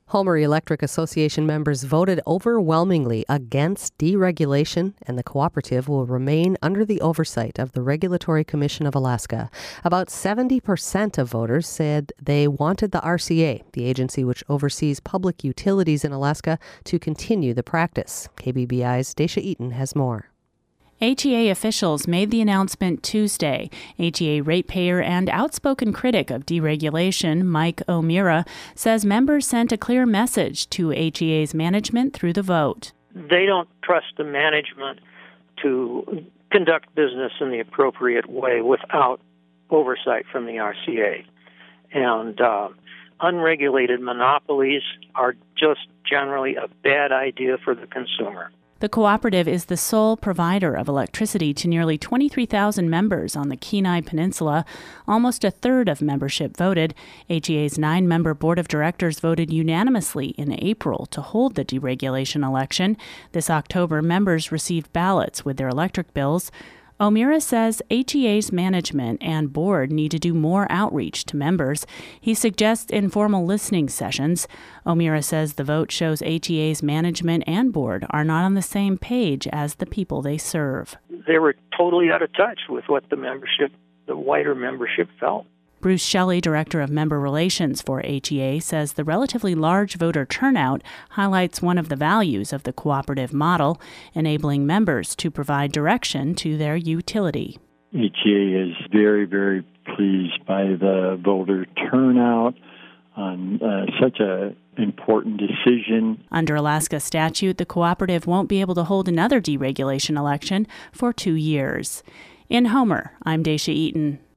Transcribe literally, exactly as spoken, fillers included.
Homer Electric Association members voted overwhelmingly against deregulation, and the cooperative will remain under the oversight of the Regulatory Commission of Alaska. About seventy percent of voters said they wanted the R C A, the agency which oversees public utilities in Alaska, to continue the practice. K B B I's Dacia Eaton has more. H E A officials made the announcement Tuesday. H E A ratepayer and outspoken critic of deregulation, Mike O'Meara, says members sent a clear message to H E A's management through the vote. They don't trust the management to conduct business in the appropriate way without oversight from the R C A. And uh, unregulated monopolies are just generally a bad idea for the consumer. The cooperative is the sole provider of electricity to nearly twenty-three thousand members on the Kenai Peninsula. Almost a third of membership voted. H E A's nine-member board of directors voted unanimously in April to hold the deregulation election. This October, members received ballots with their electric bills. O'Meara says H E A's management and board need to do more outreach to members. He suggests informal listening sessions. O'Meara says the vote shows H E A's management and board are not on the same page as the people they serve. They were totally out of touch with what the membership, the wider membership felt. Bruce Shelley, Director of Member Relations for H E A, says the relatively large voter turnout highlights one of the values of the cooperative model, enabling members to provide direction to their utility. H E A is very, very pleased by the voter turnout on uh, such an important decision. Under Alaska statute, the cooperative won't be able to hold another deregulation election for two years. In Homer, I'm Dacia Eaton.